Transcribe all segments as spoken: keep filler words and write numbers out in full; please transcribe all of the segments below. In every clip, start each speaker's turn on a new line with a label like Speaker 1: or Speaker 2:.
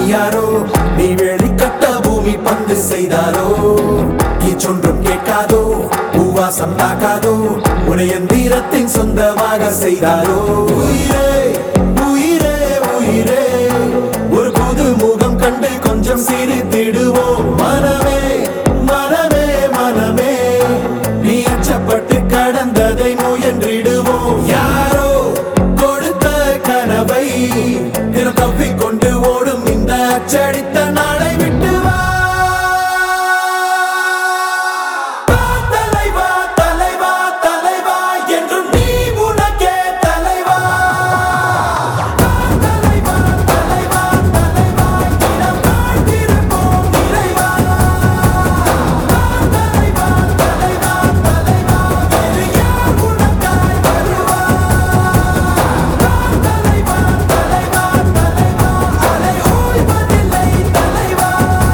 Speaker 1: யாரோ நீ வெளிக்கட்ட பூமி பந்து செய்தாரோ சொன்றும் கேட்காதோ பூவாசம் தாக்காதோ உடைய தீரத்தின் சொந்தமாக செய்தாரோ உயிரே உயிரே உயிரே ஒரு புது முகம் கண்டு கொஞ்சம் சிரித்திடுவோம் மனமே மனமே மனமே நீ அச்சப்பட்டு கடந்ததை முயன்றிடுவோம் யாரோ கொடுத்த கனவை தினம் தப்பிக்கொண்டு ஓடும் இந்த அச்சடித்த நாளை விட்டு வா தலைவா தலைவா தலைவா என்றும் நீ உனக்கே தலைவா தலைவா தலைவா தலைவா இடம் வாழ்ந்திருப்போம் இறைவா தலைவா தலைவா தலைவா வேறு யார் உனக்காய் வருவா தலைவா தலைவா தலைவா அலை ஓய்வதில்லை தலைவா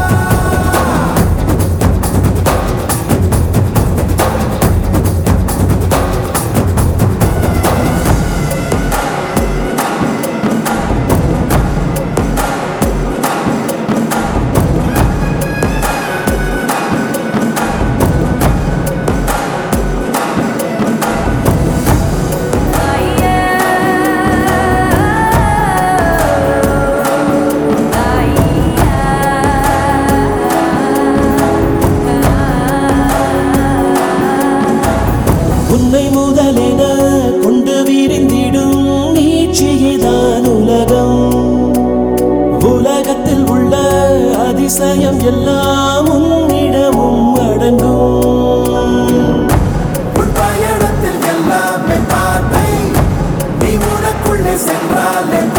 Speaker 2: உன்னை முதலென கொண்டு விரிந்திடும் நீட்சியேதான் உலகம் உலகத்தில் உள்ள அதிசயம் எல்லாம் உன்னிடமும் அடங்கும்
Speaker 1: உன் பயணத்தில் எல்லாமே பார்த்தை நீ உனக்குள்ளே சென்றால்